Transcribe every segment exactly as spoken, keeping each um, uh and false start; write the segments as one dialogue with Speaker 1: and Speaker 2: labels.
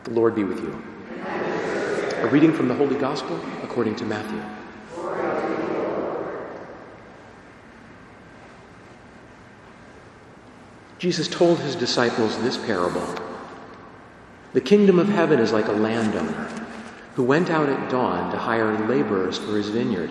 Speaker 1: The Lord be with you. A reading from the Holy Gospel according to Matthew. Jesus told his disciples this parable. The kingdom of heaven is like a landowner who went out at dawn to hire laborers for his vineyard.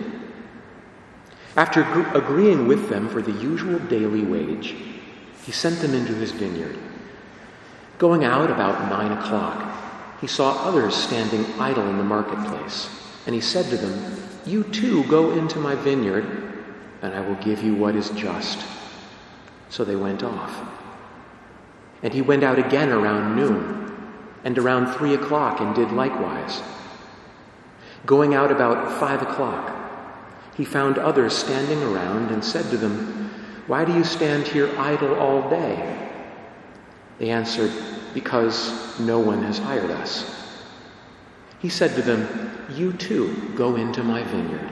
Speaker 1: After gr- agreeing with them for the usual daily wage, he sent them into his vineyard. Going out about nine o'clock, he saw others standing idle in the marketplace, and he said to them, "You too go into my vineyard, and I will give you what is just." So they went off. And he went out again around noon, and around three o'clock, and did likewise. Going out about five o'clock, he found others standing around and said to them, "Why do you stand here idle all day?" They answered, "Because no one has hired us." He said to them, "You too go into my vineyard."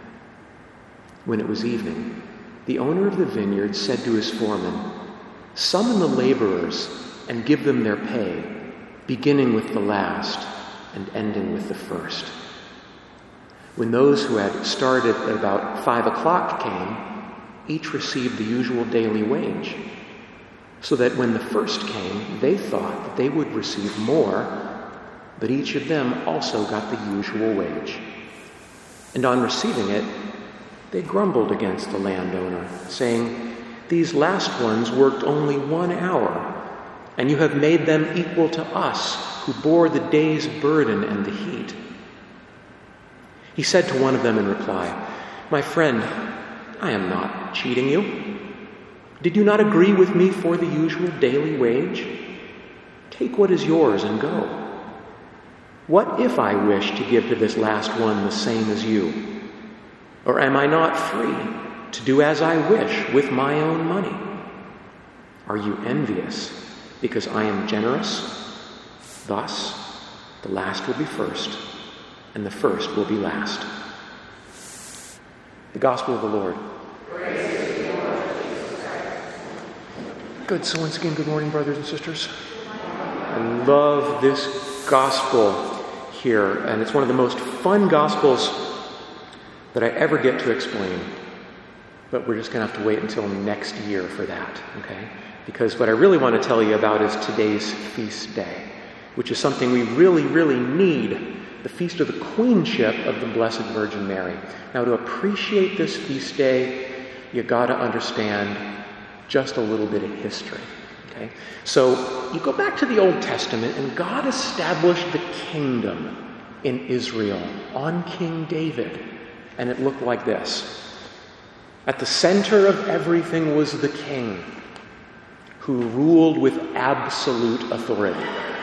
Speaker 1: When it was evening, the owner of the vineyard said to his foreman, "Summon the laborers and give them their pay, beginning with the last and ending with the first." When those who had started at about five o'clock came, each received the usual daily wage, so that when the first came, they thought that they would receive more, but each of them also got the usual wage. And on receiving it, they grumbled against the landowner, saying, "These last ones worked only one hour, and you have made them equal to us, who bore the day's burden and the heat." He said to one of them in reply, "My friend, I am not cheating you. Did you not agree with me for the usual daily wage? Take what is yours and go. What if I wish to give to this last one the same as you? Or am I not free to do as I wish with my own money? Are you envious because I am generous? Thus, the last will be first, and the first will be last." The Gospel of the Lord. Good. So once again, good morning, brothers and sisters. I love this gospel here, and it's one of the most fun gospels that I ever get to explain. But we're just going to have to wait until next year for that, okay? Because what I really want to tell you about is today's feast day, which is something we really, really need, the feast of the Queenship of the Blessed Virgin Mary. Now, to appreciate this feast day, you got to understand just a little bit of history, okay? So you go back to the Old Testament, and God established the kingdom in Israel on King David, and it looked like this. At the center of everything was the king, who ruled with absolute authority.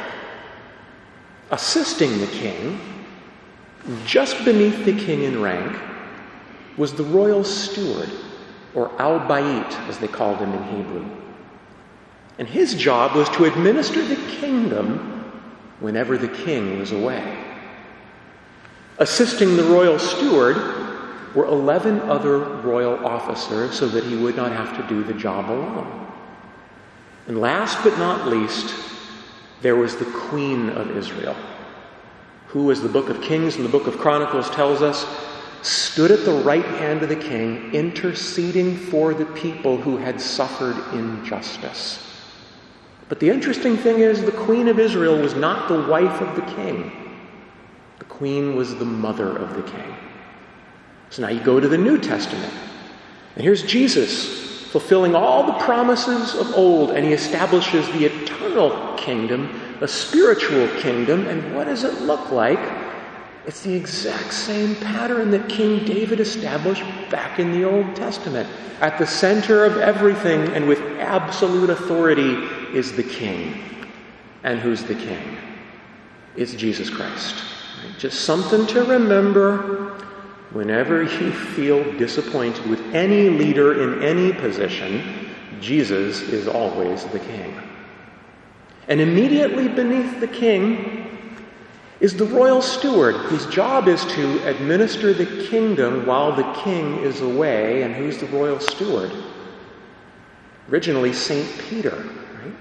Speaker 1: Assisting the king, just beneath the king in rank, was the royal steward, or al-Bait, as they called him in Hebrew. And his job was to administer the kingdom whenever the king was away. Assisting the royal steward were eleven other royal officers, so that he would not have to do the job alone. And last but not least, there was the Queen of Israel, who, as the book of Kings and the book of Chronicles tells us, stood at the right hand of the king, interceding for the people who had suffered injustice. But the interesting thing is, the Queen of Israel was not the wife of the king. The queen was the mother of the king. So now you go to the New Testament, and here's Jesus fulfilling all the promises of old, and he establishes the eternal kingdom, a spiritual kingdom. And what does it look like? It's the exact same pattern that King David established back in the Old Testament. At the center of everything and with absolute authority is the king. And who's the king? It's Jesus Christ. Right? Just something to remember whenever you feel disappointed with any leader in any position. Jesus is always the king. And immediately beneath the king is the royal steward, whose job is to administer the kingdom while the king is away. And who's the royal steward? Originally, Saint Peter, right?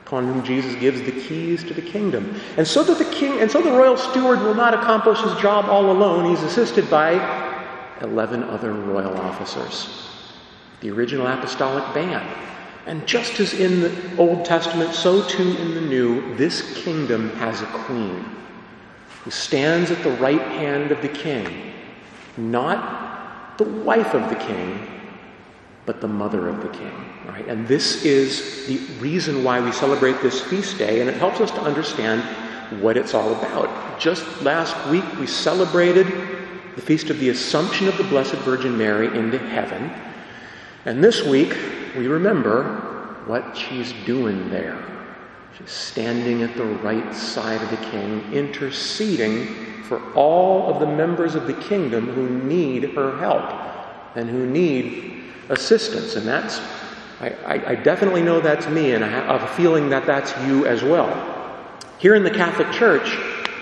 Speaker 1: upon whom Jesus gives the keys to the kingdom. And so that the king, and so the royal steward will not accomplish his job all alone. He's assisted by eleven other royal officers, the original apostolic band. And just as in the Old Testament, so too in the New, this kingdom has a queen who stands at the right hand of the king, not the wife of the king, but the mother of the king. Right? And this is the reason why we celebrate this feast day, and it helps us to understand what it's all about. Just last week, we celebrated the feast of the Assumption of the Blessed Virgin Mary into heaven. And this week, we remember what she's doing there. She's standing at the right side of the king, interceding for all of the members of the kingdom who need her help and who need assistance. And that's, I, I, I definitely know that's me, and I have a feeling that that's you as well. Here in the Catholic Church,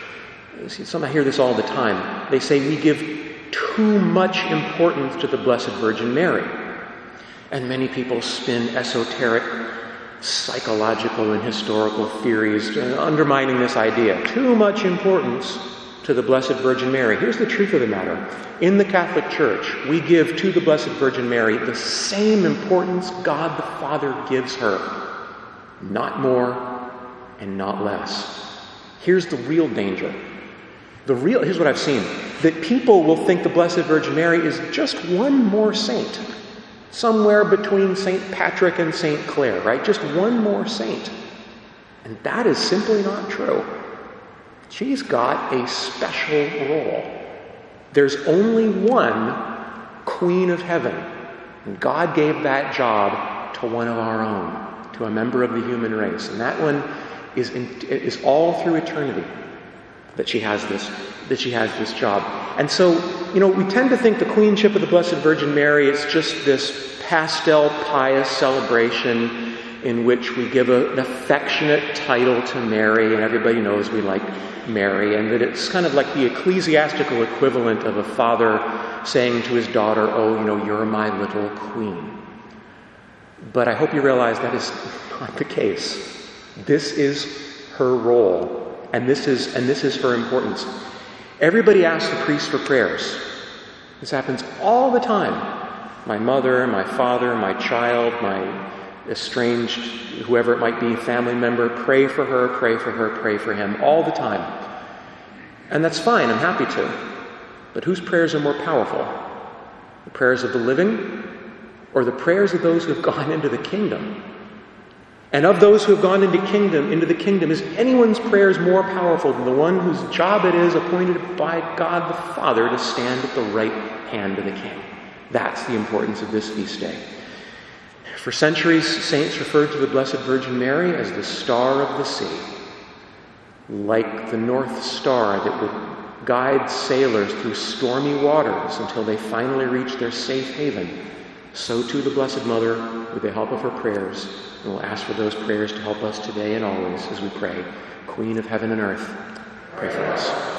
Speaker 1: some I hear this all the time. They say we give too much importance to the Blessed Virgin Mary. And many people spin esoteric, psychological, and historical theories undermining this idea. Too much importance to the Blessed Virgin Mary. Here's the truth of the matter. In the Catholic Church, we give to the Blessed Virgin Mary the same importance God the Father gives her. Not more and not less. Here's the real danger. The real, here's what I've seen. That people will think the Blessed Virgin Mary is just one more saint. Somewhere between Saint Patrick and Saint Clare, right? Just one more saint. And that is simply not true. She's got a special role. There's only one Queen of Heaven. And God gave that job to one of our own, to a member of the human race. And that one is, in, is all through eternity that she has this, that she has this job. And so, you know, we tend to think the queenship of the Blessed Virgin Mary is just this pastel, pious celebration in which we give a, an affectionate title to Mary, and everybody knows we like Mary, and that it's kind of like the ecclesiastical equivalent of a father saying to his daughter, oh, you know, you're my little queen. But I hope you realize that is not the case. This is her role, and this is and this is her importance. Everybody asks the priest for prayers. This happens all the time. My mother, my father, my child, my estranged, whoever it might be, family member, pray for her, pray for her, pray for him, all the time. And that's fine, I'm happy to. But whose prayers are more powerful? The prayers of the living or the prayers of those who have gone into the kingdom? And of those who have gone into kingdom, into the kingdom, is anyone's prayers more powerful than the one whose job it is, appointed by God the Father, to stand at the right hand of the King? That's the importance of this feast day. For centuries, saints referred to the Blessed Virgin Mary as the star of the sea, like the North Star that would guide sailors through stormy waters until they finally reach their safe haven. So too the Blessed Mother, with the help of her prayers, and we'll ask for those prayers to help us today and always as we pray. Queen of heaven and earth, pray for us.